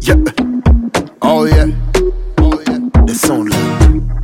Yeah. Oh yeah. Oh yeah. The sound like.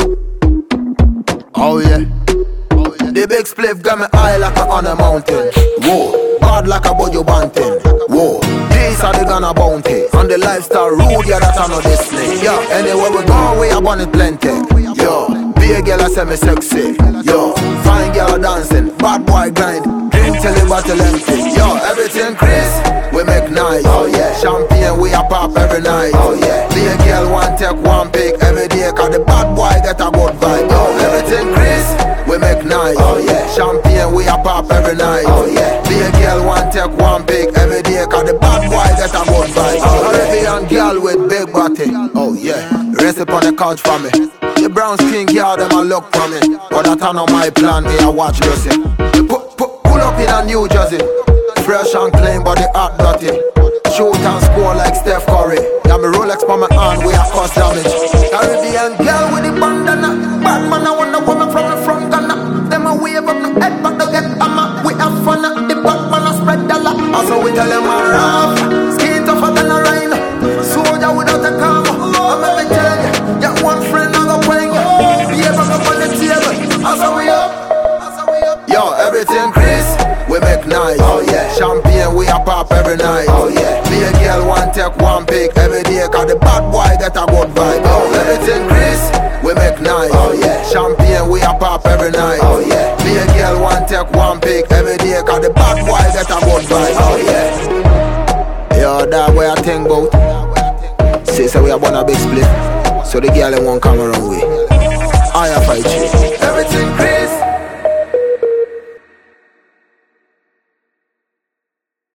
Oh yeah. Oh yeah. The big spliff got me high like a on a mountain. Whoa. Bad like a bojo banting. Whoa. These are the Ghana bounty. On the lifestyle rude, yeah, that I know this thing. Yeah. Anywhere we go, we are it plenty. Yo. Be a girl, I say me sexy. Yo. Fine girl dancing. Bad boy grind. Drink till the bottle empty. Yo. Everything Chris, we make nice. Oh yeah. Champagne we a pop every night. Oh yeah. Be a girl, one take one pick every day. Cause the bad boy get a good vibe. Yo. Everything Chris, we make nice. Oh yeah. Champagne we a pop every night. Oh yeah. Be a girl, one take one pick every day. Cause the bad boy get a good vibe. Oh, Caribbean girl with big body. Oh yeah. Rest up on the couch for me. The brown skin girl, them a look for me. But that on my plan, me a watch Lucy. Pull up in a New Jersey. Fresh and clean, but the heart dirty. Shoot and score like Steph Curry. Got me Rolex for my hand, we a cause damage. Caribbean girl with the bandana. Bad man, I want a woman from the front Ghana. Them a wave up no head, but they get hammer. We have fun at the back, man, I spread the lot. Also we tell them I'm rough. Skin tougher than a rhino. Soldier without a comma. I'm let me tell you, got one friend I go playing. Behave up on the table. Also we up. Yo, everything Chris, we make nice. Oh yeah. Champagne we a pop every night. Oh yeah. Be a girl, one take one pick every day. Cause the bad boy get a good vibe. Oh, everything Chris, we make nice. Oh yeah. Champagne we a pop every night. Oh yeah. Be a girl, one take one pick every day. Cause the bad boy get a good vibe. Oh yeah. Yo, that way I think about. Say we a born a big split. So the girl won't come around.